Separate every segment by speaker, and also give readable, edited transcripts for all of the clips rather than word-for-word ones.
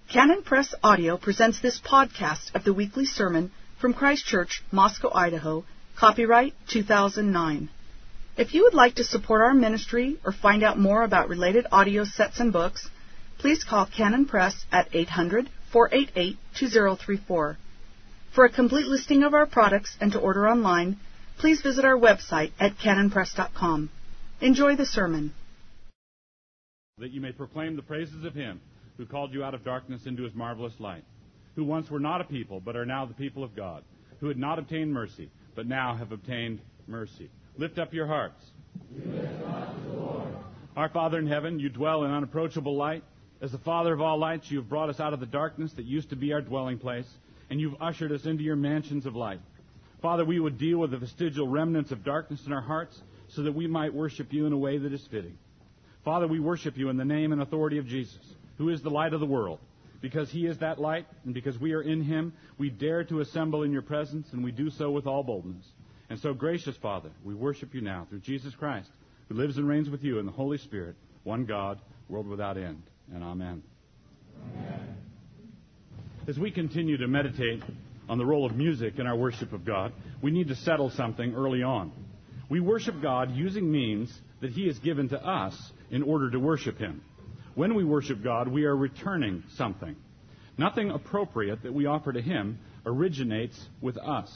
Speaker 1: Canon Press Audio presents this podcast of the weekly sermon from Christ Church, Moscow, Idaho, copyright 2009. If you would like to support our ministry or find out more about related audio sets and books, please call Canon Press at 800-488-2034. For a complete listing of our products and to order online, please visit our website at canonpress.com. Enjoy the sermon.
Speaker 2: That you may proclaim the praises of Him who called you out of darkness into His marvelous light, who once were not a people, but are now the people of God, who had not obtained mercy, but now have obtained mercy. Lift up your hearts.
Speaker 3: We lift up to the Lord.
Speaker 2: Our Father in heaven, you dwell in unapproachable light. As the Father of all lights, you have brought us out of the darkness that used to be our dwelling place, and you've ushered us into your mansions of light. Father, we would deal with the vestigial remnants of darkness in our hearts so that we might worship you in a way that is fitting. Father, we worship you in the name and authority of Jesus, who is the light of the world. Because he is that light, and because we are in him, we dare to assemble in your presence, and we do so with all boldness. And so, gracious Father, we worship you now through Jesus Christ, who lives and reigns with you in the Holy Spirit, one God, world without end. And amen.
Speaker 3: Amen.
Speaker 2: As we continue to meditate on the role of music in our worship of God, we need to settle something early on. We worship God using means that he has given to us in order to worship him. When we worship God, we are returning something. Nothing appropriate that we offer to him originates with us.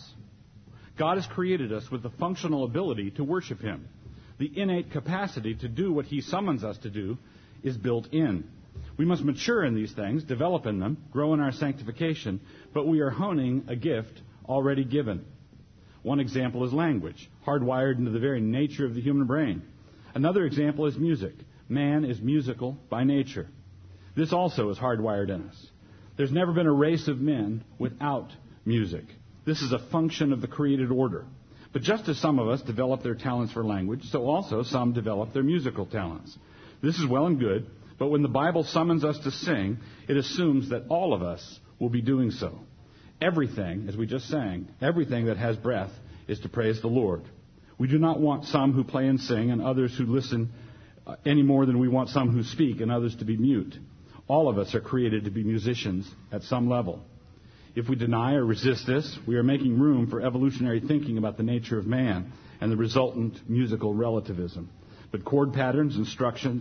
Speaker 2: God has created us with the functional ability to worship him. The innate capacity to do what he summons us to do is built in. We must mature in these things, develop in them, grow in our sanctification, but we are honing a gift already given. One example is language, hardwired into the very nature of the human brain. Another example is music. Man is musical by nature. This also is hardwired in us. There's never been a race of men without music. This is a function of the created order. But just as some of us develop their talents for language, so also some develop their musical talents. This is well and good, but when the Bible summons us to sing, it assumes that all of us will be doing so. Everything, as we just sang, everything that has breath is to praise the Lord. We do not want some who play and sing and others who listen any more than we want some who speak and others to be mute. All of us are created to be musicians at some level. If we deny or resist this, we are making room for evolutionary thinking about the nature of man and the resultant musical relativism. But chord patterns and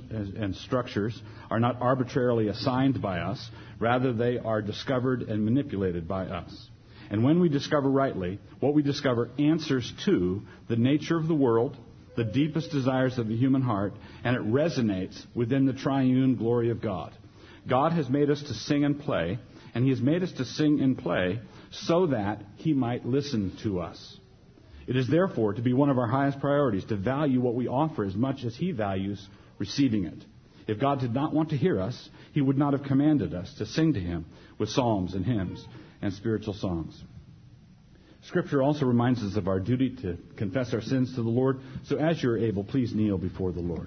Speaker 2: structures are not arbitrarily assigned by us. Rather, they are discovered and manipulated by us. And when we discover rightly, what we discover answers to the nature of the world, the deepest desires of the human heart, and it resonates within the triune glory of God. God has made us to sing and play, and he has made us to sing and play so that he might listen to us. It is therefore to be one of our highest priorities to value what we offer as much as he values receiving it. If God did not want to hear us, he would not have commanded us to sing to him with psalms and hymns and spiritual songs. Scripture also reminds us of our duty to confess our sins to the Lord. So as you are able, please kneel before the Lord.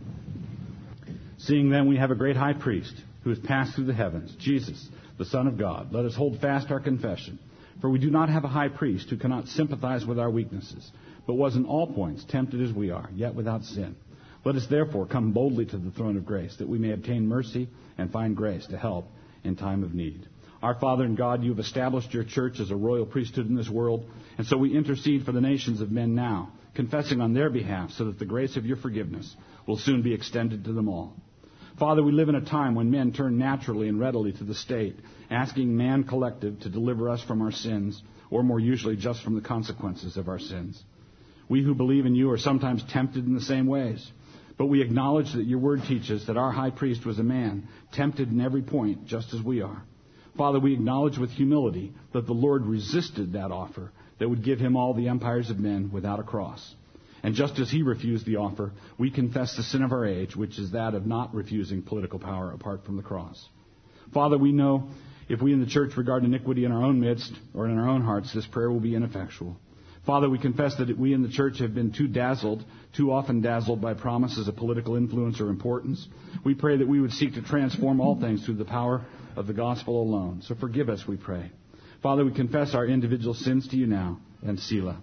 Speaker 2: Seeing then we have a great high priest who has passed through the heavens, Jesus, the Son of God, let us hold fast our confession. For we do not have a high priest who cannot sympathize with our weaknesses, but was in all points tempted as we are, yet without sin. Let us therefore come boldly to the throne of grace, that we may obtain mercy and find grace to help in time of need. Our Father and God, you have established your church as a royal priesthood in this world, and so we intercede for the nations of men now, confessing on their behalf so that the grace of your forgiveness will soon be extended to them all. Father, we live in a time when men turn naturally and readily to the state, asking man collective to deliver us from our sins, or more usually just from the consequences of our sins. We who believe in you are sometimes tempted in the same ways, but we acknowledge that your word teaches that our high priest was a man, tempted in every point just as we are. Father, we acknowledge with humility that the Lord resisted that offer that would give him all the empires of men without a cross. And just as he refused the offer, we confess the sin of our age, which is that of not refusing political power apart from the cross. Father, we know if we in the church regard iniquity in our own midst or in our own hearts, this prayer will be ineffectual. Father, we confess that we in the church have been too often dazzled by promises of political influence or importance. We pray that we would seek to transform all things through the power of the gospel alone. So forgive us, we pray. Father, we confess our individual sins to you now, and Selah.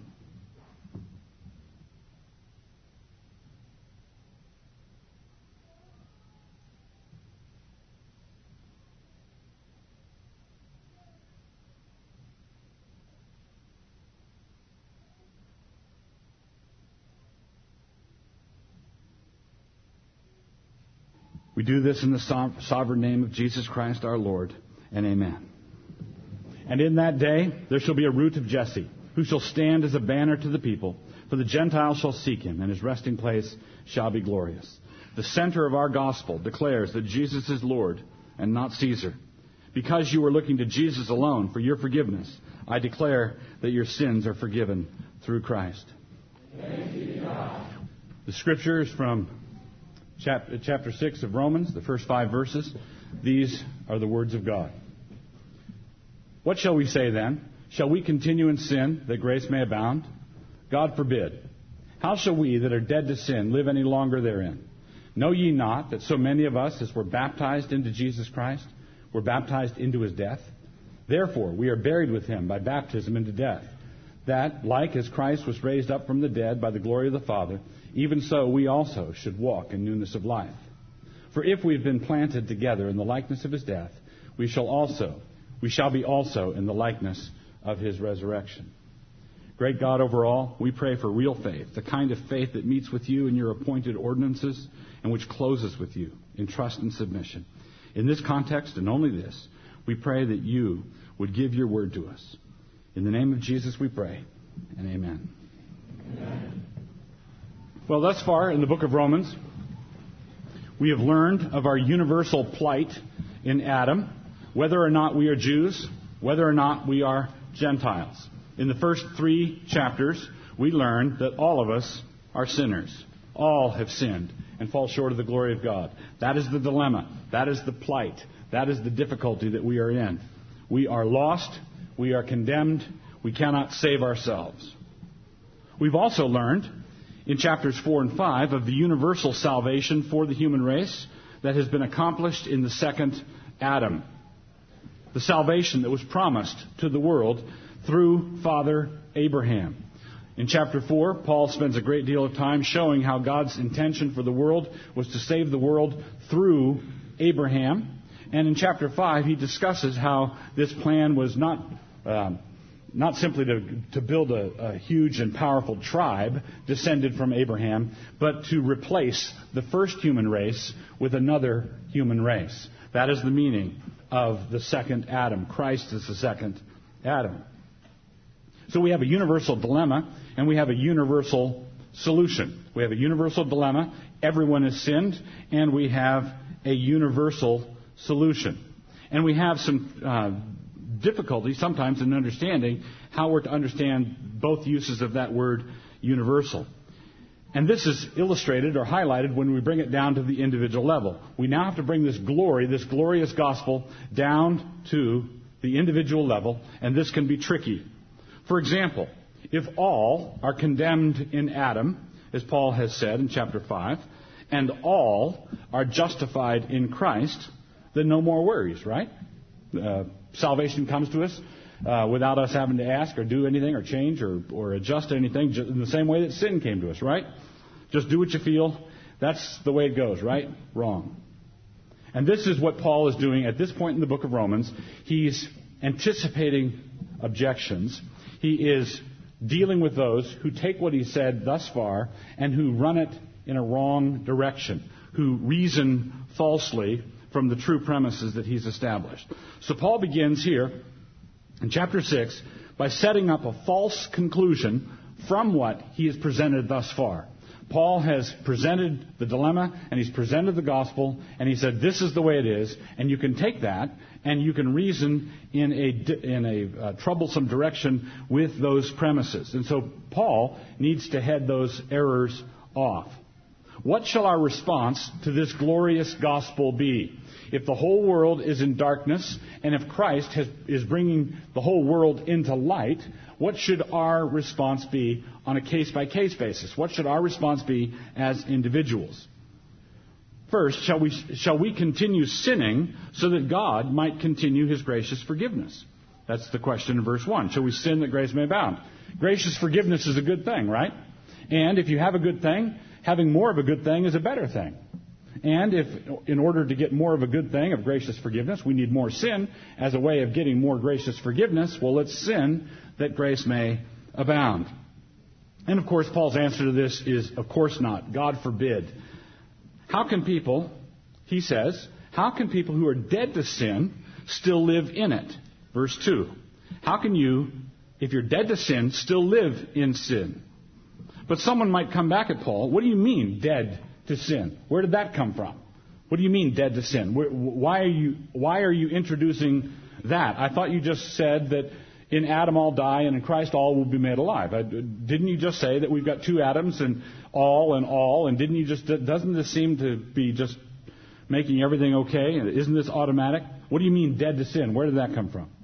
Speaker 2: We do this in the sovereign name of Jesus Christ our Lord, and amen. And in that day there shall be a root of Jesse, who shall stand as a banner to the people. For the Gentiles shall seek him, and his resting place shall be glorious. The center of our gospel declares that Jesus is Lord and not Caesar. Because you are looking to Jesus alone for your forgiveness, I declare that your sins are forgiven through Christ. The scripture is from chapter 6 of Romans, the first 5 verses. These are the words of God. What shall we say then? Shall we continue in sin that grace may abound? God forbid. How shall we that are dead to sin live any longer therein? Know ye not that so many of us as were baptized into Jesus Christ were baptized into his death? Therefore we are buried with him by baptism into death, that, like as Christ was raised up from the dead by the glory of the Father, even so we also should walk in newness of life. For if we have been planted together in the likeness of his death, we shall be also in the likeness of his resurrection. Great God over all, we pray for real faith, the kind of faith that meets with you in your appointed ordinances and which closes with you in trust and submission. In this context, and only this, we pray that you would give your word to us. In the name of Jesus we pray, and amen. Amen. Well, thus far in the book of Romans, we have learned of our universal plight in Adam, whether or not we are Jews, whether or not we are Gentiles. In the first 3 chapters, we learned that all of us are sinners. All have sinned and fall short of the glory of God. That is the dilemma. That is the plight. That is the difficulty that we are in. We are lost. We are condemned. We cannot save ourselves. We've also learned in chapters 4 and 5 of the universal salvation for the human race that has been accomplished in the second Adam. The salvation that was promised to the world through Father Abraham. In chapter 4, Paul spends a great deal of time showing how God's intention for the world was to save the world through Abraham. And in chapter 5, he discusses how this plan was not simply to build a huge and powerful tribe descended from Abraham, but to replace the first human race with another human race. That is the meaning of the second Adam. Christ is the second Adam. So we have a universal dilemma, and we have a universal solution. We have a universal dilemma. Everyone has sinned, and we have a universal solution. And we have some difficulty sometimes in understanding how we're to understand both uses of that word universal. And this is illustrated or highlighted when we bring it down to the individual level. We now have to bring this glory, this glorious gospel, down to the individual level, and this can be tricky. For example, if all are condemned in Adam, as Paul has said in chapter 5, and all are justified in Christ, then no more worries, right? Salvation comes to us without us having to ask or do anything or change or adjust anything, in the same way that sin came to us, right? Just do what you feel. That's the way it goes, right? Wrong. And this is what Paul is doing at this point in the book of Romans. He's anticipating objections. He is dealing with those who take what he said thus far and who run it in a wrong direction, who reason falsely from the true premises that he's established. So Paul begins here in chapter 6 by setting up a false conclusion from what he has presented thus far. Paul has presented the dilemma, and he's presented the gospel, and he said, this is the way it is, and you can take that, and you can reason in a troublesome direction with those premises. And so Paul needs to head those errors off. What shall our response to this glorious gospel be? If the whole world is in darkness, and if Christ is bringing the whole world into light, what should our response be on a case-by-case basis? What should our response be as individuals? First, shall we continue sinning so that God might continue his gracious forgiveness? That's the question in verse 1. Shall we sin that grace may abound? Gracious forgiveness is a good thing, right? And if you have a good thing, having more of a good thing is a better thing. And if, in order to get more of a good thing of gracious forgiveness, we need more sin as a way of getting more gracious forgiveness, well, let's sin that grace may abound. And, of course, Paul's answer to this is, of course not. God forbid. How can people he says, how can people who are dead to sin still live in it? Verse 2. How can you, if you're dead to sin, still live in sin? But someone might come back at Paul. What do you mean, dead to sin? Where did that come from? What do you mean, dead to sin? Why are you introducing that? I thought you just said that in Adam all die and in Christ all will be made alive. Didn't you just say that we've got two Adams and all, and didn't you just, doesn't this seem to be just making everything okay? Isn't this automatic? What do you mean, dead to sin? Where did that come from?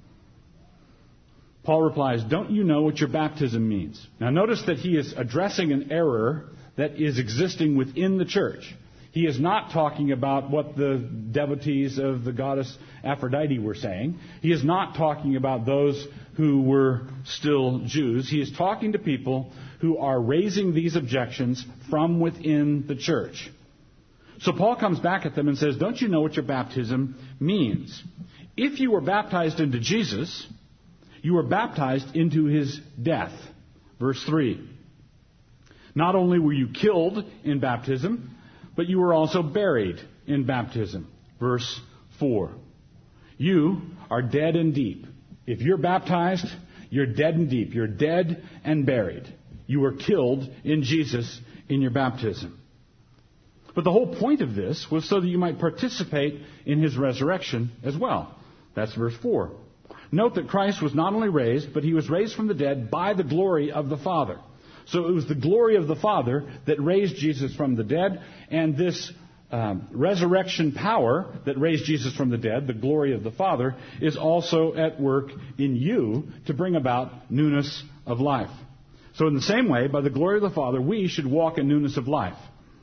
Speaker 2: Paul replies, don't you know what your baptism means? Now notice that he is addressing an error that is existing within the church. He is not talking about what the devotees of the goddess Aphrodite were saying. He is not talking about those who were still Jews. He is talking to people who are raising these objections from within the church. So Paul comes back at them and says, don't you know what your baptism means? If you were baptized into Jesus, you were baptized into his death. Verse 3. Not only were you killed in baptism, but you were also buried in baptism. Verse 4. You are dead and deep. If you're baptized, you're dead and deep. You're dead and buried. You were killed in Jesus in your baptism. But the whole point of this was so that you might participate in his resurrection as well. That's verse 4. Note that Christ was not only raised, but he was raised from the dead by the glory of the Father. So it was the glory of the Father that raised Jesus from the dead, and this resurrection power that raised Jesus from the dead, the glory of the Father, is also at work in you to bring about newness of life. So in the same way, by the glory of the Father, we should walk in newness of life.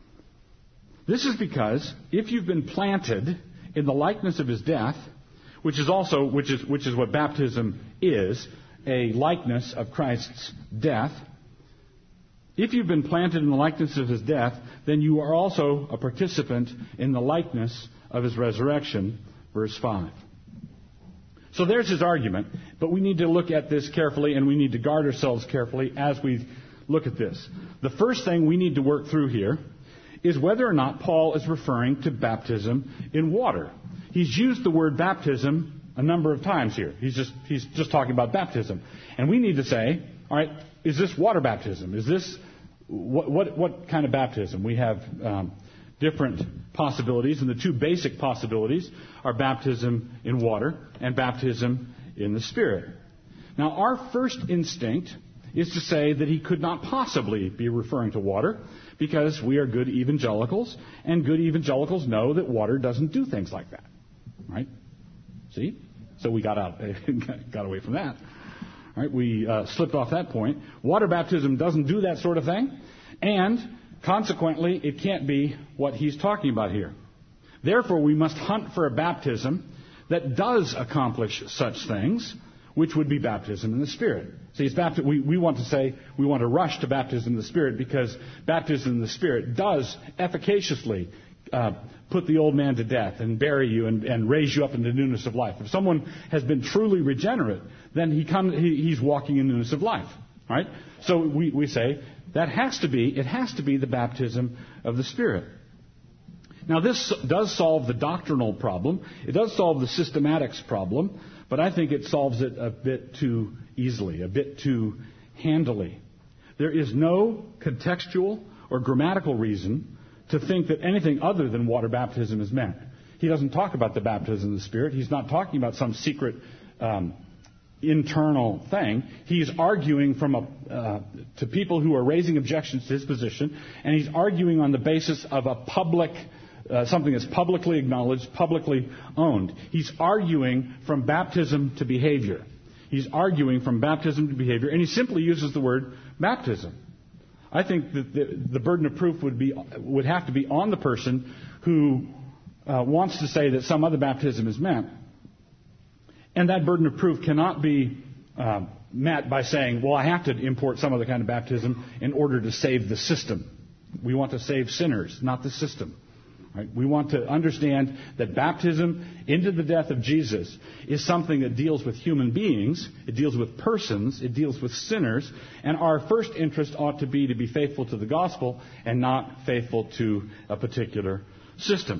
Speaker 2: This is because if you've been planted in the likeness of his death, which is what baptism is, a likeness of Christ's death. If you've been planted in the likeness of his death, then you are also a participant in the likeness of his resurrection. Verse 5. So there's his argument, but we need to look at this carefully, and we need to guard ourselves carefully as we look at this. The first thing we need to work through here is whether or not Paul is referring to baptism in water. He's used the word baptism a number of times here. He's just talking about baptism. And we need to say, all right, is this water baptism? Is this, what kind of baptism? We have different possibilities, and the two basic possibilities are baptism in water and baptism in the Spirit. Now, our first instinct is to say that he could not possibly be referring to water, because we are good evangelicals, and good evangelicals know that water doesn't do things like that. Right? See? So we got away from that. Right? We slipped off that point. Water baptism doesn't do that sort of thing, and consequently, it can't be what he's talking about here. Therefore, we must hunt for a baptism that does accomplish such things, which would be baptism in the Spirit. See, we want to rush to baptism in the Spirit, because baptism in the Spirit does efficaciously put the old man to death and bury you and raise you up into newness of life. If someone has been truly regenerate, then he's walking in newness of life. Right? So we say it has to be the baptism of the Spirit. Now, this does solve the doctrinal problem. It does solve the systematics problem, but I think it solves it a bit too easily, a bit too handily. There is no contextual or grammatical reason to think that anything other than water baptism is meant. He doesn't talk about the baptism of the Spirit. He's not talking about some secret internal thing. He's arguing to people who are raising objections to his position, and he's arguing on the basis of a public something that's publicly acknowledged, publicly owned. He's arguing from baptism to behavior. He's arguing from baptism to behavior, and he simply uses the word baptism. I think that the burden of proof would have to be on the person who wants to say that some other baptism is meant. And that burden of proof cannot be met by saying, well, I have to import some other kind of baptism in order to save the system. We want to save sinners, not the system. Right? We want to understand that baptism into the death of Jesus is something that deals with human beings, it deals with persons, it deals with sinners, and our first interest ought to be faithful to the gospel and not faithful to a particular system.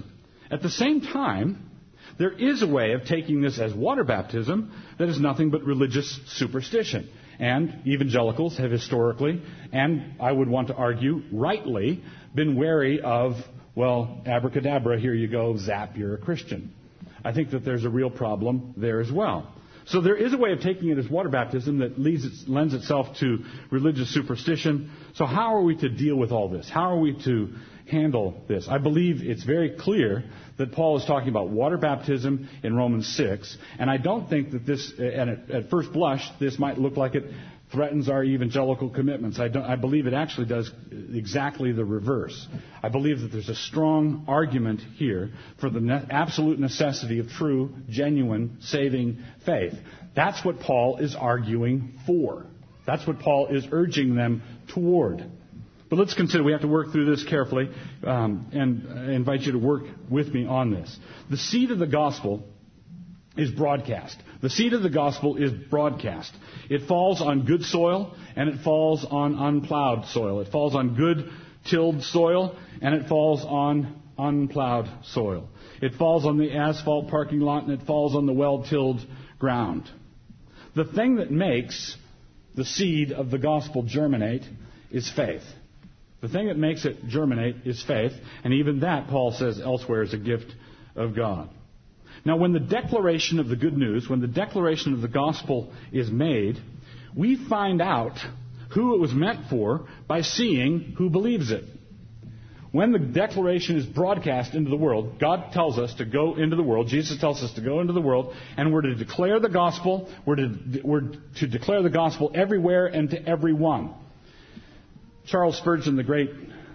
Speaker 2: At the same time, there is a way of taking this as water baptism that is nothing but religious superstition. And evangelicals have historically, and I would want to argue rightly, been wary of, well, abracadabra, here you go, zap, you're a Christian. I think that there's a real problem there as well. So there is a way of taking it as water baptism that lends itself to religious superstition. So how are we to deal with all this? How are we to handle this? I believe it's very clear that Paul is talking about water baptism in Romans 6, and I don't think that this, and at first blush, this might look like it threatens our evangelical commitments. I believe it actually does exactly the reverse. I believe that there's a strong argument here for the absolute necessity of true, genuine, saving faith. That's what Paul is arguing for. That's what Paul is urging them toward. But let's consider, we have to work through this carefully, and I invite you to work with me on this. The seed of the gospel is broadcast. The seed of the gospel is broadcast. It falls on good soil, and it falls on unplowed soil. It falls on good tilled soil, and it falls on unplowed soil. It falls on the asphalt parking lot, and it falls on the well-tilled ground. The thing that makes the seed of the gospel germinate is faith. The thing that makes it germinate is faith, and even that, Paul says elsewhere, is a gift of God. Now, when the declaration of the good news, when the declaration of the gospel is made, we find out who it was meant for by seeing who believes it. When the declaration is broadcast into the world, God tells us to go into the world. Jesus tells us to go into the world, and we're to declare the gospel. We're to declare the gospel everywhere and to everyone. Charles Spurgeon, the great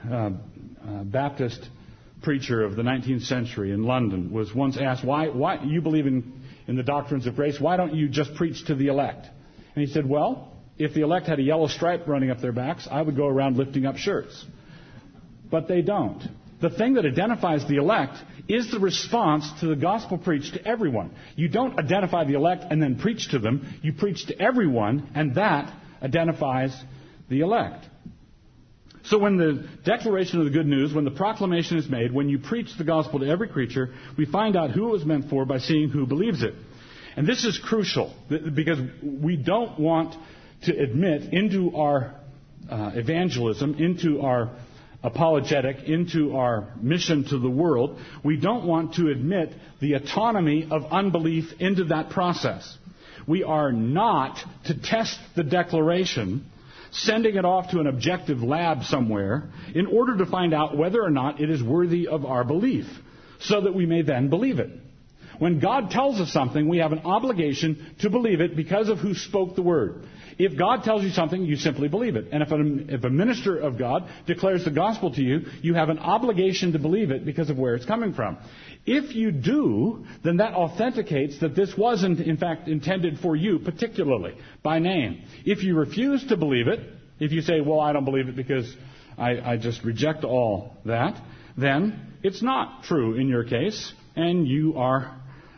Speaker 2: Baptist preacher of the 19th century in London, was once asked, why you believe in the doctrines of grace, why don't you just preach to the elect? And he said, well, if the elect had a yellow stripe running up their backs, I would go around lifting up shirts. But they don't. The thing that identifies the elect is the response to the gospel preached to everyone. You don't identify the elect and then preach to them. You preach to everyone, and that identifies the elect. So when the declaration of the good news, when the proclamation is made, when you preach the gospel to every creature, we find out who it was meant for by seeing who believes it. And this is crucial because we don't want to admit into our evangelism, into our apologetic, into our mission to the world, we don't want to admit the autonomy of unbelief into that process. We are not to test the declaration, sending it off to an objective lab somewhere in order to find out whether or not it is worthy of our belief, so that we may then believe it. When God tells us something, we have an obligation to believe it because of who spoke the word. If God tells you something, you simply believe it. And if a minister of God declares the gospel to you, you have an obligation to believe it because of where it's coming from. If you do, then that authenticates that this wasn't, in fact, intended for you, particularly by name. If you refuse to believe it, if you say, well, I don't believe it because I just reject all that, then it's not true in your case, and you are...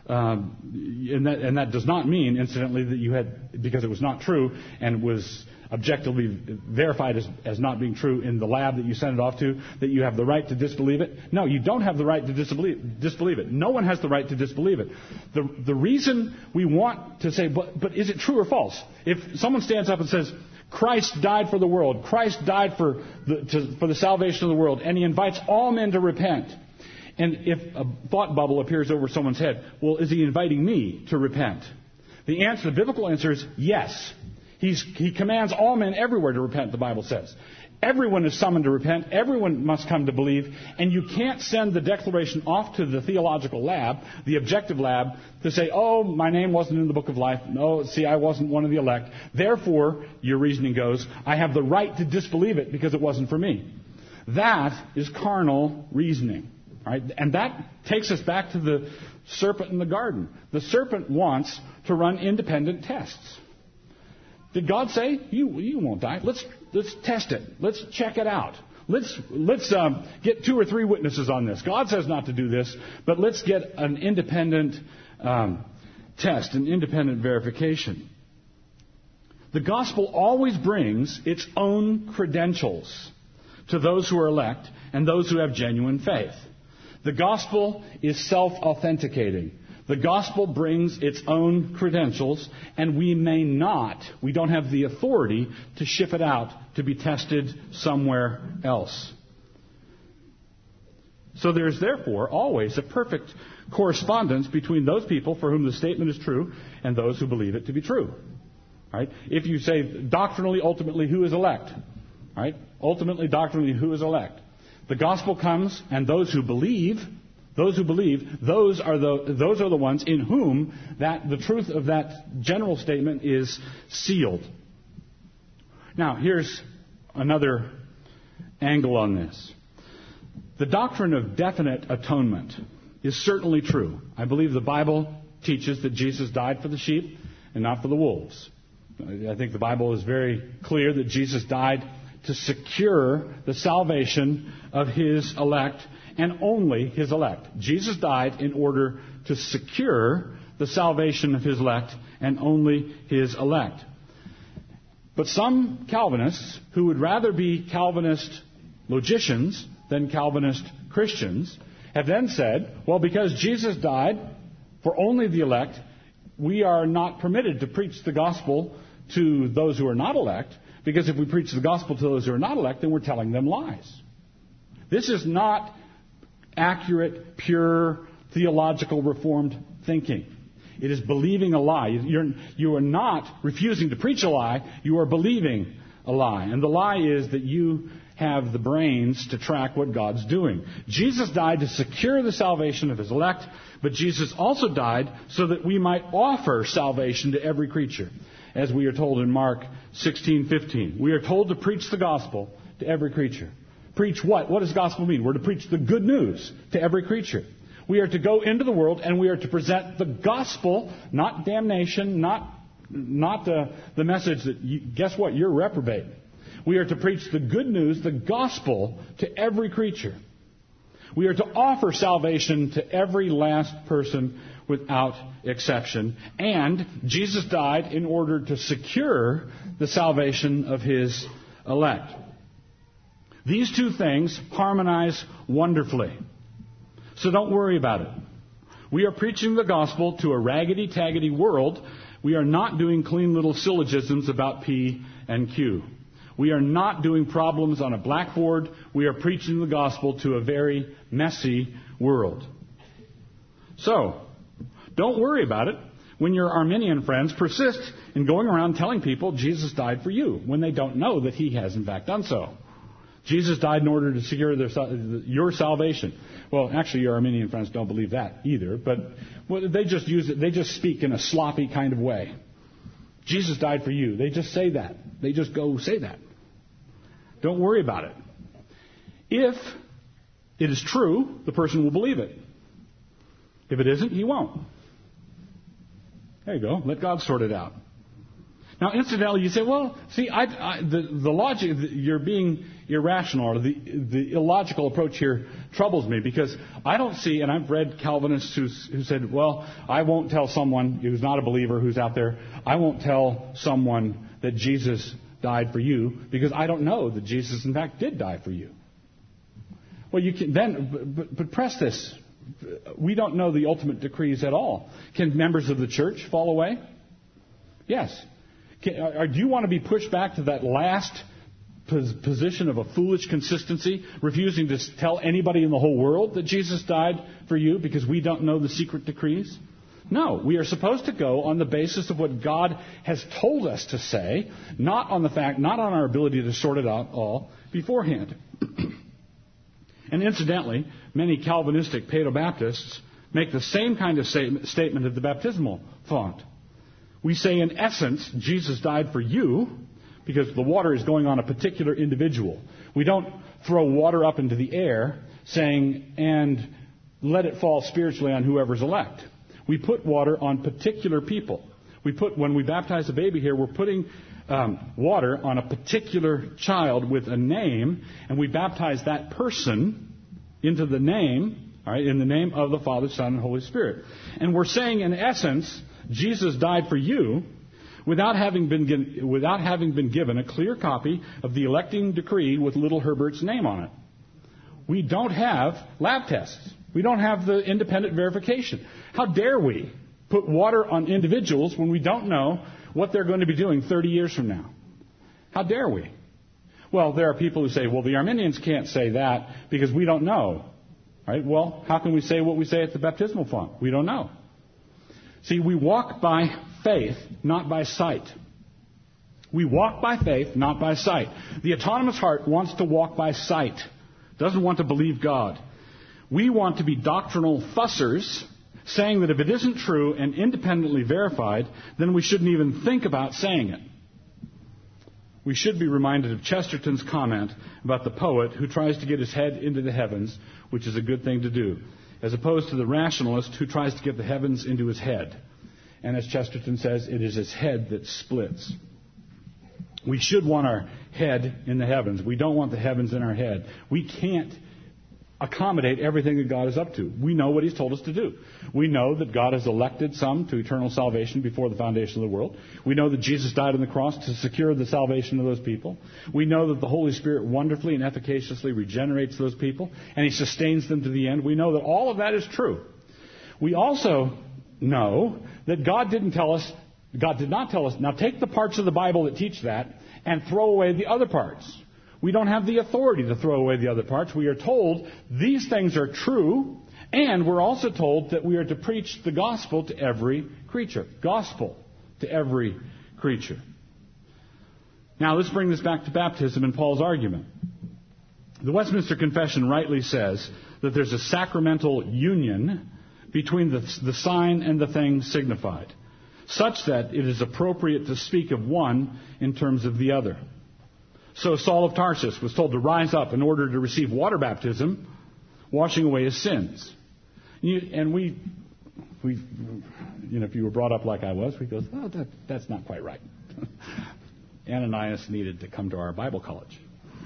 Speaker 2: and that does not mean, incidentally, that you had, because it was not true and was objectively verified as not being true in the lab that you sent it off to, that you have the right to disbelieve it. No, you don't have the right to disbelieve it. No one has the right to disbelieve it. The reason we want to say, but is it true or false? If someone stands up and says, Christ died for the world, Christ died for the salvation of the world, and he invites all men to repent, and if a thought bubble appears over someone's head, well, is he inviting me to repent? The biblical answer is yes. He commands all men everywhere to repent, the Bible says. Everyone is summoned to repent. Everyone must come to believe. And you can't send the declaration off to the theological lab, the objective lab, to say, oh, my name wasn't in the book of life. No, see, I wasn't one of the elect. Therefore, your reasoning goes, I have the right to disbelieve it because it wasn't for me. That is carnal reasoning. Right? And that takes us back to the serpent in the garden. The serpent wants to run independent tests. Did God say, you won't die? Let's test it. Let's check it out. Let's get 2 or 3 witnesses on this. God says not to do this, but let's get an independent test, an independent verification. The gospel always brings its own credentials to those who are elect and those who have genuine faith. The gospel is self-authenticating. The gospel brings its own credentials, and we don't have the authority to ship it out to be tested somewhere else. So there's therefore always a perfect correspondence between those people for whom the statement is true and those who believe it to be true. Right? If you say doctrinally, ultimately, who is elect? Right? Ultimately, doctrinally, who is elect? The gospel comes, and those who believe, those are the ones in whom the truth of that general statement is sealed. Now, here's another angle on this. The doctrine of definite atonement is certainly true. I believe the Bible teaches that Jesus died for the sheep and not for the wolves. I think the Bible is very clear that Jesus died to secure the salvation of His elect and only His elect. Jesus died in order to secure the salvation of His elect and only His elect. But some Calvinists, who would rather be Calvinist logicians than Calvinist Christians, have then said, well, because Jesus died for only the elect, we are not permitted to preach the gospel to those who are not elect, because if we preach the gospel to those who are not elect, then we're telling them lies. This is not accurate, pure, theological, reformed thinking. It is believing a lie. You are not refusing to preach a lie, you are believing a lie. And the lie is that you have the brains to track what God's doing. Jesus died to secure the salvation of His elect, but Jesus also died so that we might offer salvation to every creature, as we are told in Mark 16:15. We are told to preach the gospel to every creature. Preach what? What does gospel mean? We're to preach the good news to every creature. We are to go into the world and we are to present the gospel, not damnation, not the message that, guess what, you're reprobate. We are to preach the good news, the gospel, to every creature. We are to offer salvation to every last person without exception. And Jesus died in order to secure the salvation of His elect. These two things harmonize wonderfully. So don't worry about it. We are preaching the gospel to a raggedy-taggedy world. We are not doing clean little syllogisms about P and Q. We are not doing problems on a blackboard. We are preaching the gospel to a very messy world. So, don't worry about it when your Arminian friends persist in going around telling people Jesus died for you when they don't know that He has in fact done so. Jesus died in order to secure your salvation. Well, actually, your Arminian friends don't believe that either, but they just use it. They just speak in a sloppy kind of way. Jesus died for you. They just say that. They just go say that. Don't worry about it. If it is true, the person will believe it. If it isn't, he won't. There you go. Let God sort it out. Now, incidentally, you say, well, see, the logic, you're being irrational, or the illogical approach here troubles me, because I don't see, and I've read Calvinists who said, well, I won't tell someone who's not a believer who's out there, I won't tell someone that Jesus died for you, because I don't know that Jesus, in fact, did die for you. Well, you can then, but press this. We don't know the ultimate decrees at all. Can members of the church fall away? Yes. Do you want to be pushed back to that last position of a foolish consistency, refusing to tell anybody in the whole world that Jesus died for you because we don't know the secret decrees? No, we are supposed to go on the basis of what God has told us to say, not on our ability to sort it out all beforehand. And incidentally, many Calvinistic Paedobaptists make the same kind of statement at the baptismal font. We say, in essence, Jesus died for you because the water is going on a particular individual. We don't throw water up into the air saying, and let it fall spiritually on whoever's elect. We put water on particular people. When we baptize a baby here, we're putting water on a particular child with a name, and we baptize that person into the name, all right, in the name of the Father, Son, and Holy Spirit. And we're saying, in essence, Jesus died for you without having been given a clear copy of the electing decree with little Herbert's name on it. We don't have lab tests. We don't have the independent verification. How dare we put water on individuals when we don't know what they're going to be doing 30 years from now? How dare we? Well, there are people who say, well, the Arminians can't say that because we don't know. Right? Well, how can we say what we say at the baptismal font? We don't know. See, we walk by faith, not by sight. We walk by faith, not by sight. The autonomous heart wants to walk by sight, doesn't want to believe God. We want to be doctrinal fussers, saying that if it isn't true and independently verified, then we shouldn't even think about saying it. We should be reminded of Chesterton's comment about the poet who tries to get his head into the heavens, which is a good thing to do, as opposed to the rationalist who tries to get the heavens into his head. And as Chesterton says, it is his head that splits. We should want our head in the heavens. We don't want the heavens in our head. We can't accommodate everything that God is up to. We know what He's told us to do. We know that God has elected some to eternal salvation before the foundation of the world. We know that Jesus died on the cross to secure the salvation of those people. We know that the Holy Spirit wonderfully and efficaciously regenerates those people, and He sustains them to the end. We know that all of that is true. We also know that God did not tell us, now take the parts of the Bible that teach that and throw away the other parts. We don't have the authority to throw away the other parts. We are told these things are true, and we're also told that we are to preach the gospel to every creature. Gospel to every creature. Now, let's bring this back to baptism and Paul's argument. The Westminster Confession rightly says that there's a sacramental union between the sign and the thing signified, such that it is appropriate to speak of one in terms of the other. So Saul of Tarsus was told to rise up in order to receive water baptism, washing away his sins. And we, if you were brought up like I was, we go, oh, that's not quite right. Ananias needed to come to our Bible college.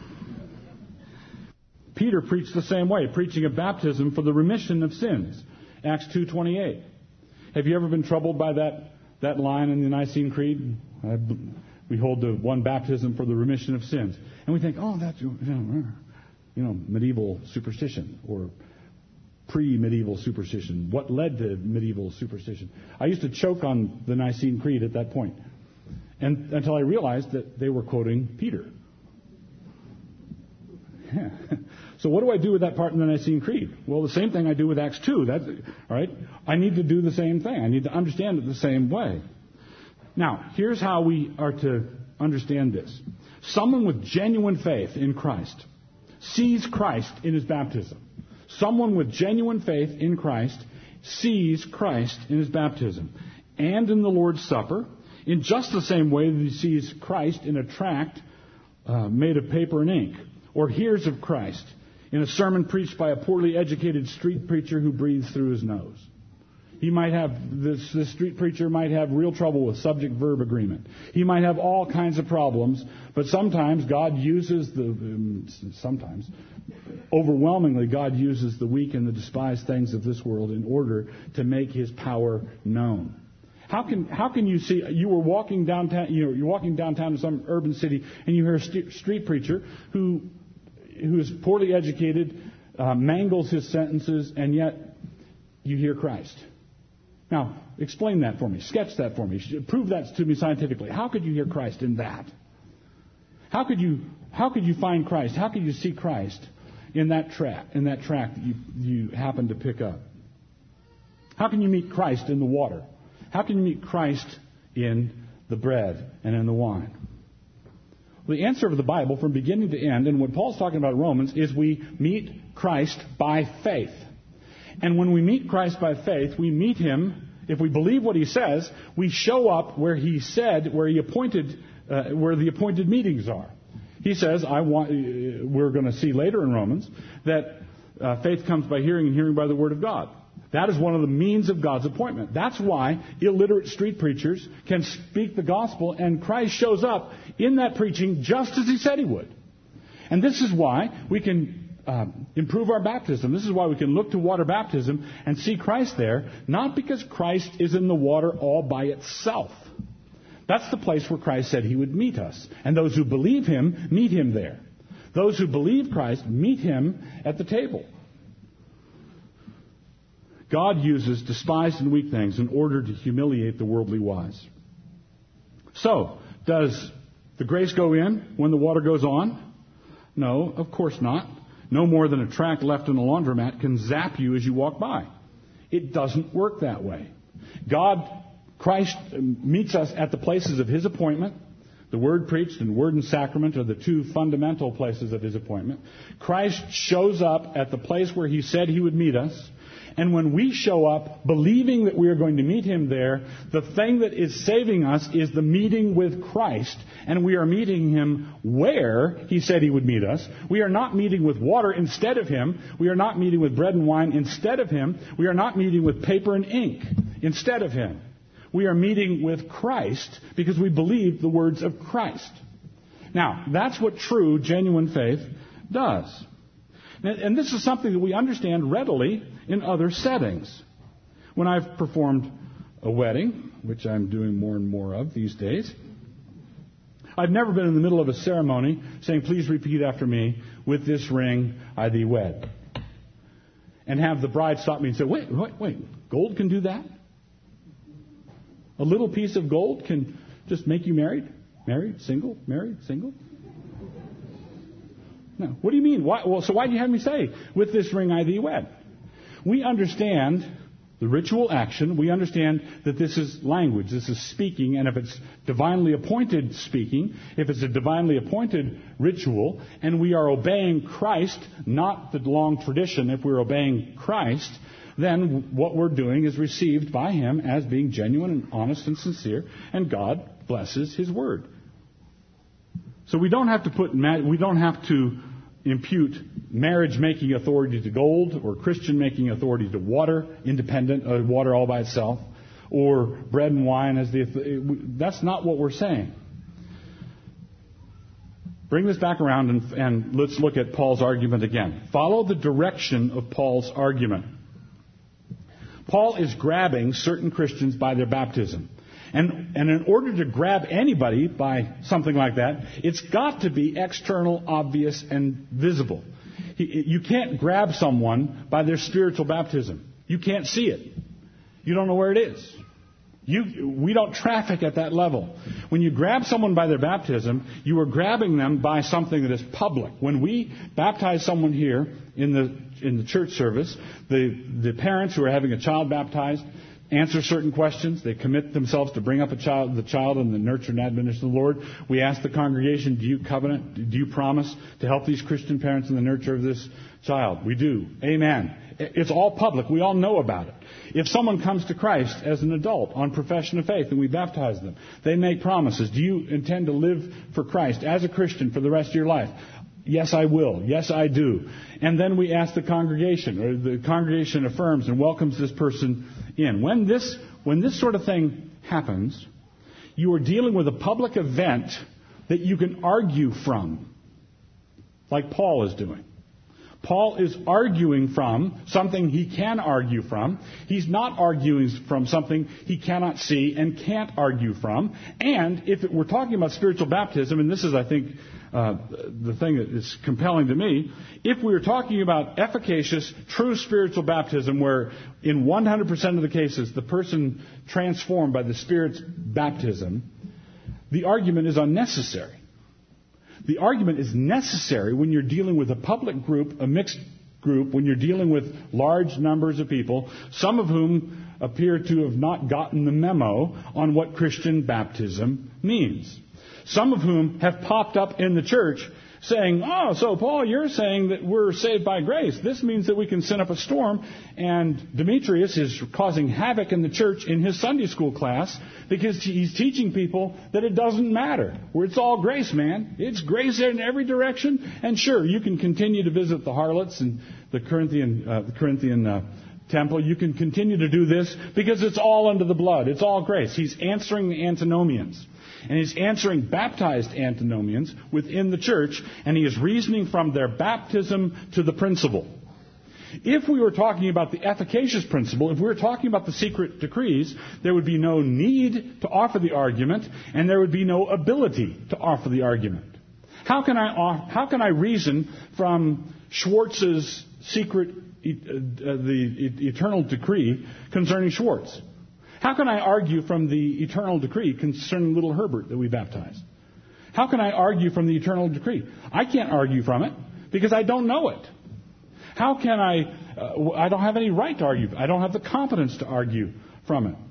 Speaker 2: Peter preached the same way, preaching a baptism for the remission of sins. Acts 2:28. Have you ever been troubled by that line in the Nicene Creed? We hold the one baptism for the remission of sins. And we think, oh, that's, medieval superstition or pre-medieval superstition. What led to medieval superstition? I used to choke on the Nicene Creed at that point, and until I realized that they were quoting Peter. Yeah. So what do I do with that part in the Nicene Creed? Well, the same thing I do with Acts 2. All right? I need to do the same thing. I need to understand it the same way. Now, here's how we are to understand this. Someone with genuine faith in Christ sees Christ in his baptism. Someone with genuine faith in Christ sees Christ in his baptism and in the Lord's Supper in just the same way that he sees Christ in a tract made of paper and ink, or hears of Christ in a sermon preached by a poorly educated street preacher who breathes through his nose. He might have, this street preacher might have real trouble with subject-verb agreement. He might have all kinds of problems, but sometimes God uses overwhelmingly God uses the weak and the despised things of this world in order to make His power known. How can you see, you're walking downtown in some urban city and you hear a street preacher who is poorly educated, mangles his sentences, and yet you hear Christ. Now, explain that for me. Sketch that for me. Prove that to me scientifically. How could you hear Christ in that? How could you find Christ? How could you see Christ in that tract that you happen to pick up? How can you meet Christ in the water? How can you meet Christ in the bread and in the wine? Well, the answer of the Bible from beginning to end, and what Paul's talking about in Romans, is we meet Christ by faith. And when we meet Christ by faith, we meet Him. If we believe what He says, we show up where He said, where the appointed meetings are. He says, we're going to see later in Romans, that faith comes by hearing and hearing by the Word of God. That is one of the means of God's appointment. That's why illiterate street preachers can speak the gospel, and Christ shows up in that preaching just as He said He would. And this is why we can improve our baptism. This is why we can look to water baptism and see Christ there, not because Christ is in the water all by itself. That's the place where Christ said He would meet us. And those who believe Him meet Him there. Those who believe Christ meet Him at the table. God uses despised and weak things in order to humiliate the worldly wise. So, does the grace go in when the water goes on? No, of course not. No more than a tract left in a laundromat can zap you as you walk by. It doesn't work that way. Christ meets us at the places of His appointment. The Word preached and Word and Sacrament are the two fundamental places of His appointment. Christ shows up at the place where He said He would meet us. And when we show up believing that we are going to meet Him there, the thing that is saving us is the meeting with Christ. And we are meeting Him where He said He would meet us. We are not meeting with water instead of Him. We are not meeting with bread and wine instead of Him. We are not meeting with paper and ink instead of Him. We are meeting with Christ because we believe the words of Christ. Now, that's what true, genuine faith does. And this is something that we understand readily in other settings. When I've performed a wedding, which I'm doing more and more of these days, I've never been in the middle of a ceremony saying, please repeat after me, with this ring I thee wed. And have the bride stop me and say, wait, gold can do that? A little piece of gold can just make you married? Married, single, married, single? No. What do you mean? So why do you have me say, with this ring I thee wed? We understand the ritual action. We understand that this is language. This is speaking. And if it's divinely appointed speaking, if it's a divinely appointed ritual, and we are obeying Christ, not the long tradition, if we're obeying Christ, then what we're doing is received by Him as being genuine and honest and sincere, and God blesses His word. So we don't have to impute marriage-making authority to gold, or Christian-making authority to water, independent, water all by itself, or bread and wine as that's not what we're saying. Bring this back around and let's look at Paul's argument again. Follow the direction of Paul's argument. Paul is grabbing certain Christians by their baptism. And in order to grab anybody by something like that, it's got to be external, obvious, and visible. You can't grab someone by their spiritual baptism. You can't see it. You don't know where it is. We don't traffic at that level. When you grab someone by their baptism, you are grabbing them by something that is public. When we baptize someone here in the church service, the parents who are having a child baptized answer certain questions. They commit themselves to bring up the child in the nurture and admonition of the Lord. We ask the congregation, do you promise to help these Christian parents in the nurture of this child? We do. Amen. It's all public. We all know about it. If someone comes to Christ as an adult on profession of faith and we baptize them, they make promises. Do you intend to live for Christ as a Christian for the rest of your life? Yes, I will. Yes, I do. And then we ask the congregation, or the congregation affirms and welcomes this person in. When this sort of thing happens, you are dealing with a public event that you can argue from, like Paul is doing. Paul is arguing from something he can argue from. He's not arguing from something he cannot see and can't argue from. And if we're talking about spiritual baptism, and this is, I think, the thing that is compelling to me, if we were talking about efficacious, true spiritual baptism, where in 100% of the cases the person transformed by the Spirit's baptism, the argument is unnecessary. The argument is necessary when you're dealing with a public group, a mixed group, when you're dealing with large numbers of people, some of whom appear to have not gotten the memo on what Christian baptism means. Some of whom have popped up in the church saying, oh, so Paul, you're saying that we're saved by grace. This means that we can send up a storm. And Demetrius is causing havoc in the church in his Sunday school class because he's teaching people that it doesn't matter. Where it's all grace, man. It's grace in every direction. And sure, you can continue to visit the harlots and the Corinthian temple. You can continue to do this because it's all under the blood. It's all grace. He's answering the antinomians. And he's answering baptized antinomians within the church, and he is reasoning from their baptism to the principle. If we were talking about the efficacious principle, if we were talking about the secret decrees, there would be no need to offer the argument, and there would be no ability to offer the argument. How can I reason from Schwartz's secret eternal decree concerning Schwartz? How can I argue from the eternal decree concerning little Herbert that we baptized? How can I argue from the eternal decree? I can't argue from it because I don't know it. How can I don't have any right to argue. I don't have the competence to argue from it.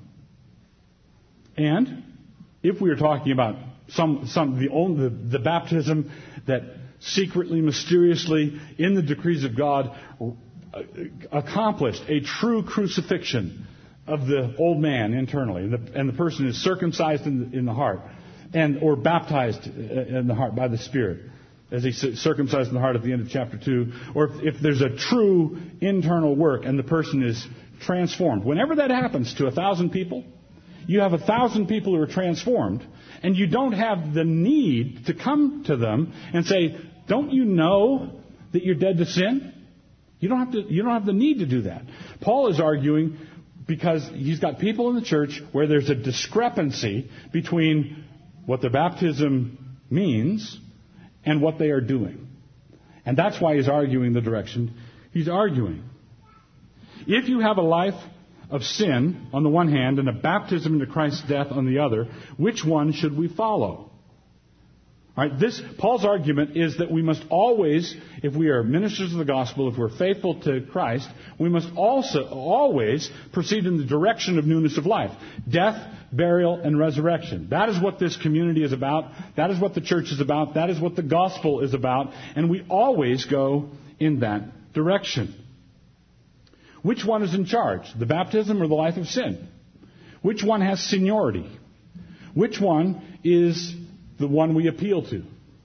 Speaker 2: And if we are talking about the baptism that secretly, mysteriously, in the decrees of God, accomplished a true crucifixion of the old man internally, and the person is circumcised in the heart, or baptized in the heart by the Spirit, as he circumcised in the heart at the end of chapter 2, or if there's a true internal work and the person is transformed. Whenever that happens to 1,000 people, you have 1,000 people who are transformed, and you don't have the need to come to them and say, don't you know that you're dead to sin? You don't have the need to do that. Paul is arguing because he's got people in the church where there's a discrepancy between what the baptism means and what they are doing. And that's why he's arguing the direction he's arguing. If you have a life of sin on the one hand and a baptism into Christ's death on the other, which one should we follow? All right, Paul's argument is that we must always, if we are ministers of the gospel, if we're faithful to Christ, we must also always proceed in the direction of newness of life. Death, burial, and resurrection. That is what this community is about. That is what the church is about. That is what the gospel is about. And we always go in that direction. Which one is in charge? The baptism or the life of sin? Which one has seniority? Which one is the one we appeal to?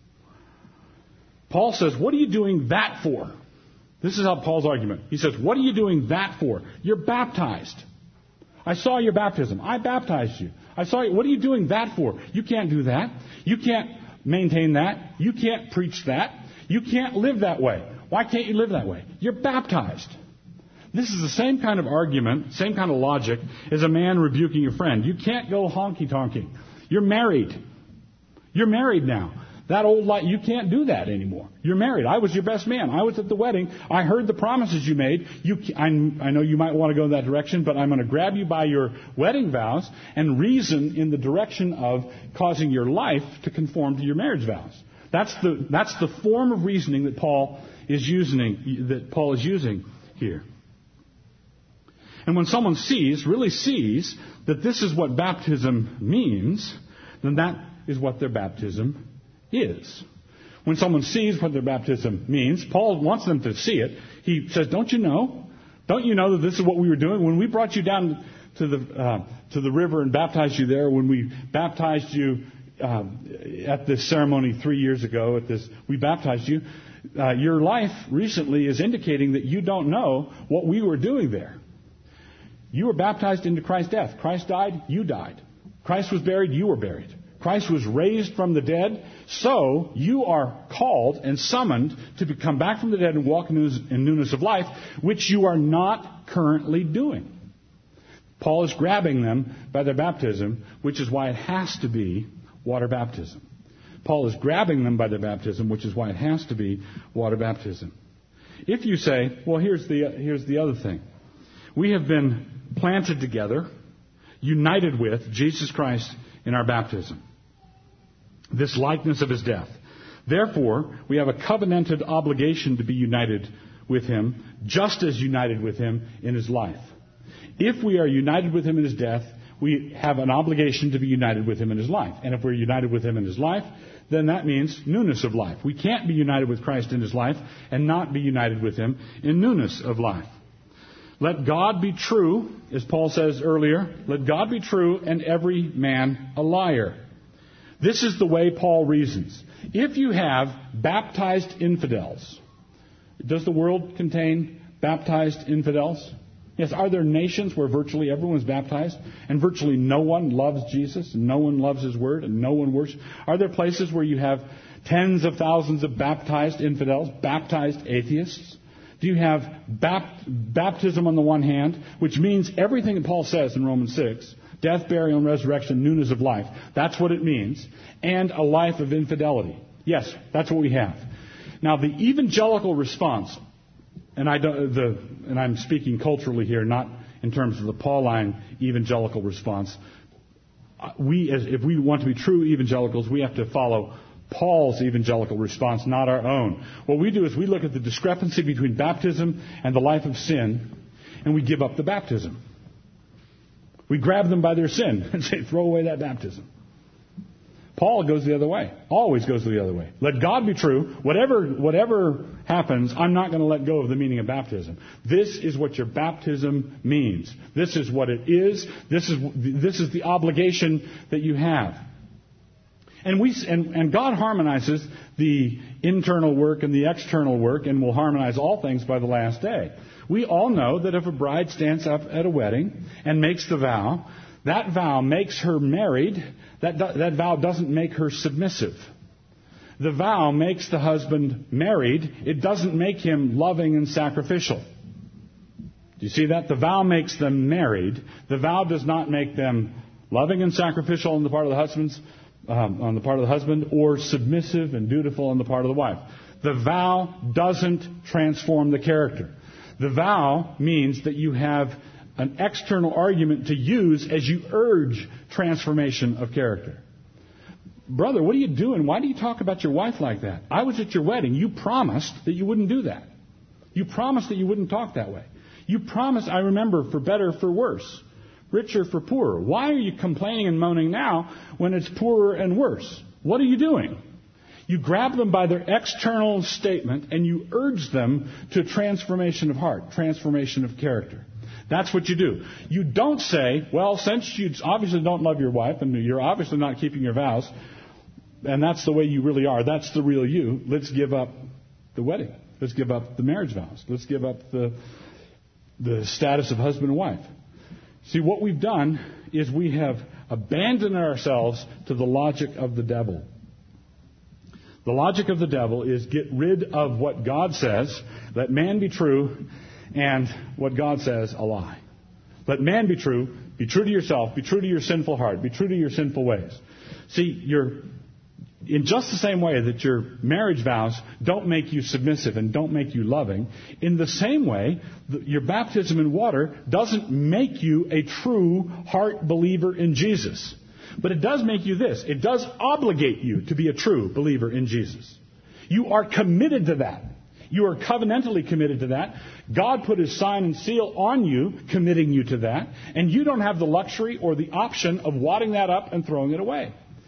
Speaker 2: Paul says, what are you doing that for? This is how Paul's argument. He says, what are you doing that for? You're baptized. I saw your baptism. I baptized you. I saw you. What are you doing that for? You can't do that. You can't maintain that. You can't preach that. You can't live that way. Why can't you live that way? You're baptized. This is the same kind of argument, same kind of logic as a man rebuking a friend. You can't go honky-tonking. You're married. You're married now. That old life, you can't do that anymore. You're married. I was your best man. I was at the wedding. I heard the promises you made. I know you might want to go in that direction, but I'm going to grab you by your wedding vows and reason in the direction of causing your life to conform to your marriage vows. That's the form of reasoning that Paul is using here. And when someone really sees that this is what baptism means, then that is what their baptism is. When someone sees what their baptism means, Paul wants them to see it. He says, don't you know? Don't you know that this is what we were doing? When we brought you down to the river and baptized you there, when we baptized you at this ceremony 3 years ago, we baptized you, your life recently is indicating that you don't know what we were doing there. You were baptized into Christ's death. Christ died, you died. Christ was buried, you were buried. Christ was raised from the dead, so you are called and summoned to come back from the dead and walk in newness of life, which you are not currently doing. Paul is grabbing them by their baptism, which is why it has to be water baptism. Paul is grabbing them by their baptism, which is why it has to be water baptism. If you say, well, here's the other thing. We have been planted together, united with Jesus Christ in our baptism. This likeness of his death. Therefore, we have a covenanted obligation to be united with him, just as united with him in his life. If we are united with him in his death, we have an obligation to be united with him in his life. And if we're united with him in his life, then that means newness of life. We can't be united with Christ in his life and not be united with him in newness of life. Let God be true, as Paul says earlier, let God be true and every man a liar. This is the way Paul reasons. If you have baptized infidels, does the world contain baptized infidels? Yes, are there nations where virtually everyone is baptized and virtually no one loves Jesus and no one loves his word and no one worships? Are there places where you have tens of thousands of baptized infidels, baptized atheists? Do you have baptism on the one hand, which means everything that Paul says in Romans 6, death, burial, and resurrection, newness of life. That's what it means. And a life of infidelity. Yes, that's what we have. Now, the evangelical response and I'm speaking culturally here, not in terms of the Pauline evangelical response. If we want to be true evangelicals, we have to follow Paul's evangelical response, not our own. What we do is we look at the discrepancy between baptism and the life of sin, and we give up the baptism. We grab them by their sin and say, throw away that baptism. Paul goes the other way. Always goes the other way. Let God be true. Whatever happens, I'm not going to let go of the meaning of baptism. This is what your baptism means. This is what it is. This is the obligation that you have. And God harmonizes the internal work and the external work, and will harmonize all things by the last day. We all know that if a bride stands up at a wedding and makes the vow, that vow makes her married. That vow doesn't make her submissive. The vow makes the husband married. It doesn't make him loving and sacrificial. Do you see that? The vow makes them married. The vow does not make them loving and sacrificial on the part of the husband, or submissive and dutiful on the part of the wife. The vow doesn't transform the character. The vow means that you have an external argument to use as you urge transformation of character. Brother, what are you doing? Why do you talk about your wife like that? I was at your wedding. You promised that you wouldn't do that. You promised that you wouldn't talk that way. You promised, I remember, for better, for worse, richer for poorer. Why are you complaining and moaning now when it's poorer and worse? What are you doing? You grab them by their external statement and you urge them to transformation of heart, transformation of character. That's what you do. You don't say, well, since you obviously don't love your wife and you're obviously not keeping your vows, and that's the way you really are, that's the real you, let's give up the wedding. Let's give up the marriage vows. Let's give up the status of husband and wife. See, what we've done is we have abandoned ourselves to the logic of the devil. The logic of the devil is get rid of what God says, let man be true, and what God says, a lie. Let man be true to yourself, be true to your sinful heart, be true to your sinful ways. See, in just the same way that your marriage vows don't make you submissive and don't make you loving, in the same way, your baptism in water doesn't make you a true heart believer in Jesus. But it does make you this. It does obligate you to be a true believer in Jesus. You are committed to that. You are covenantally committed to that. God put His sign and seal on you, committing you to that. And you don't have the luxury or the option of wadding that up and throwing it away.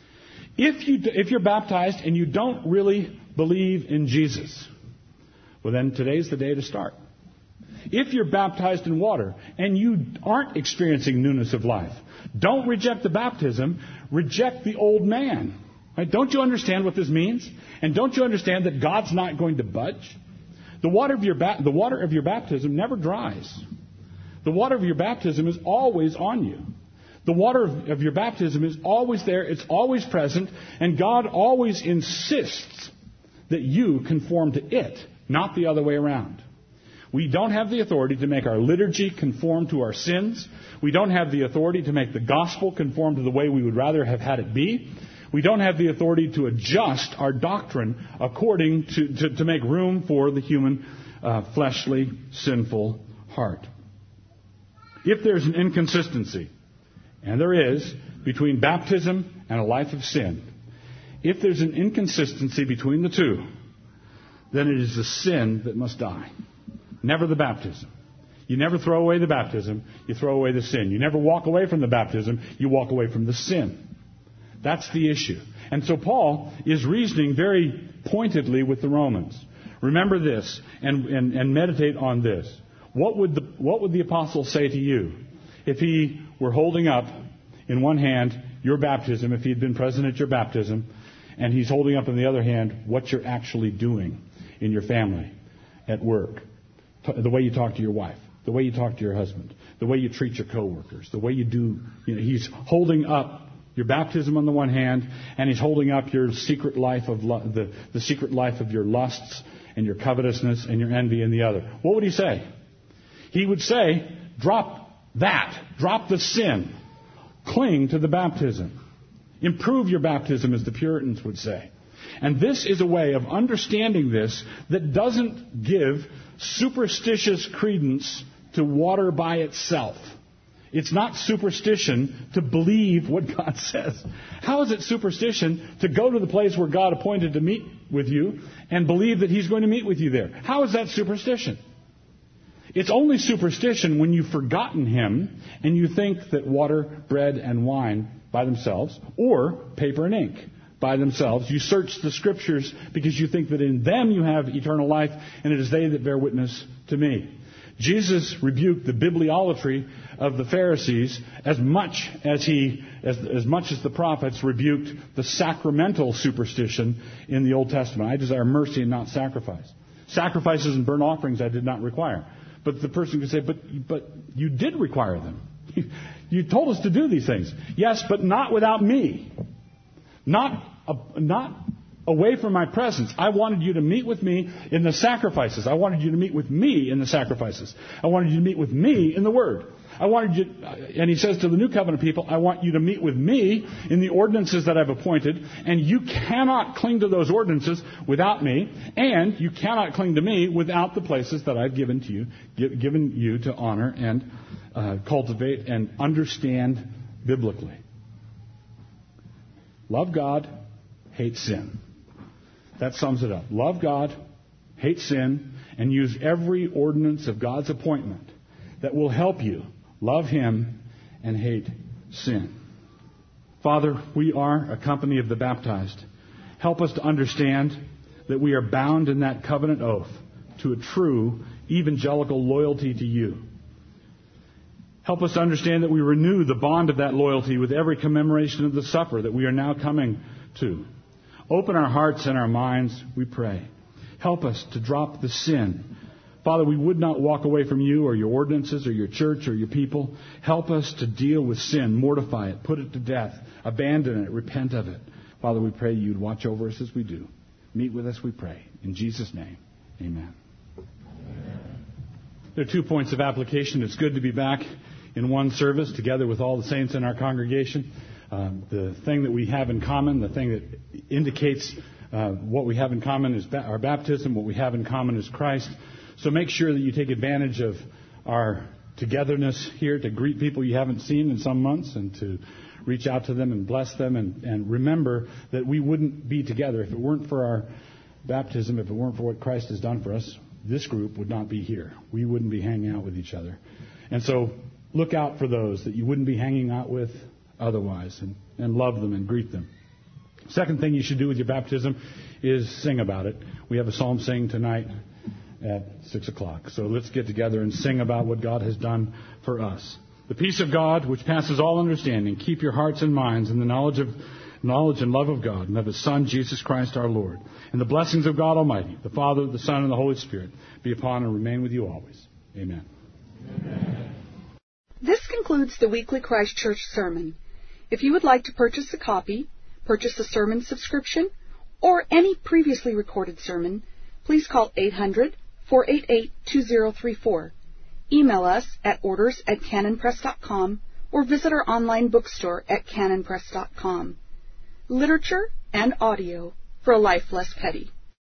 Speaker 2: If you're baptized and you don't really believe in Jesus, well then today's the day to start. If you're baptized in water and you aren't experiencing newness of life, don't reject the baptism, reject the old man. Right? Don't you understand what this means? And don't you understand that God's not going to budge? The water of your baptism never dries. The water of your baptism is always on you. The water of your baptism is always there, it's always present, and God always insists that you conform to it, not the other way around. We don't have the authority to make our liturgy conform to our sins. We don't have the authority to make the gospel conform to the way we would rather have had it be. We don't have the authority to adjust our doctrine according to make room for the human, fleshly, sinful heart. If there's an inconsistency, and there is, between baptism and a life of sin, if there's an inconsistency between the two, then it is the sin that must die. Never the baptism. You never throw away the baptism, you throw away the sin. You never walk away from the baptism, you walk away from the sin. That's the issue. And so Paul is reasoning very pointedly with the Romans. Remember this and meditate on this. What would the apostle say to you if he were holding up in one hand your baptism, if he had been present at your baptism, and he's holding up in the other hand what you're actually doing in your family, at work, the way you talk to your wife, the way you talk to your husband, the way you treat your coworkers, the way you do, he's holding up your baptism on the one hand, and he's holding up your secret life of the secret life of your lusts and your covetousness and your envy in the other. What would he say? He would say, drop that. Drop the sin. Cling to the baptism. Improve your baptism, as the Puritans would say. And this is a way of understanding this that doesn't give superstitious credence to water by itself. It's not superstition to believe what God says. How is it superstition to go to the place where God appointed to meet with you and believe that He's going to meet with you there? How is that superstition? It's only superstition when you've forgotten Him and you think that water, bread, and wine by themselves, or paper and ink by themselves, you search the Scriptures because you think that in them you have eternal life, and it is they that bear witness to me. Jesus rebuked the bibliolatry of the Pharisees as much as the prophets rebuked the sacramental superstition in the Old Testament. I desire mercy and not sacrifice. Sacrifices and burnt offerings I did not require. But the person could say, but you did require them. You told us to do these things. Yes, but not without me. Not away from my presence. I wanted you to meet with me in the sacrifices. I wanted you to meet with me in the sacrifices. I wanted you to meet with me in the Word. I wanted you, and he says to the New Covenant people, I want you to meet with me in the ordinances that I've appointed, and you cannot cling to those ordinances without me, and you cannot cling to me without the places that I've given you to honor and cultivate and understand biblically. Love God, hate sin. That sums it up. Love God, hate sin, and use every ordinance of God's appointment that will help you love Him and hate sin. Father, we are a company of the baptized. Help us to understand that we are bound in that covenant oath to a true evangelical loyalty to you. Help us to understand that we renew the bond of that loyalty with every commemoration of the supper that we are now coming to. Open our hearts and our minds, we pray. Help us to drop the sin. Father, we would not walk away from you or your ordinances or your church or your people. Help us to deal with sin, mortify it, put it to death, abandon it, repent of it. Father, we pray you'd watch over us as we do. Meet with us, we pray. In Jesus' name, amen. There are 2 points of application. It's good to be back in one service together with all the saints in our congregation. The thing that we have in common, the thing that indicates what we have in common is our baptism. What we have in common is Christ. So make sure that you take advantage of our togetherness here to greet people you haven't seen in some months and to reach out to them and bless them. And remember that we wouldn't be together if it weren't for our baptism, if it weren't for what Christ has done for us. This group would not be here. We wouldn't be hanging out with each other. And so look out for those that you wouldn't be hanging out with otherwise and love them and greet them. Second thing you should do with your baptism is sing about it. We have a psalm sing tonight at 6 o'clock. So let's get together and sing about what God has done for us. The peace of God, which passes all understanding, keep your hearts and minds in the knowledge and love of God and of His Son, Jesus Christ our Lord. And the blessings of God Almighty, the Father, the Son, and the Holy Spirit be upon and remain with you always. Amen.
Speaker 1: Amen. This concludes the weekly Christ Church sermon. If you would like to purchase a copy, purchase a sermon subscription, or any previously recorded sermon, please call 800-488-2034. Email us at orders@canonpress.com or visit our online bookstore at canonpress.com. Literature and audio for a life less petty.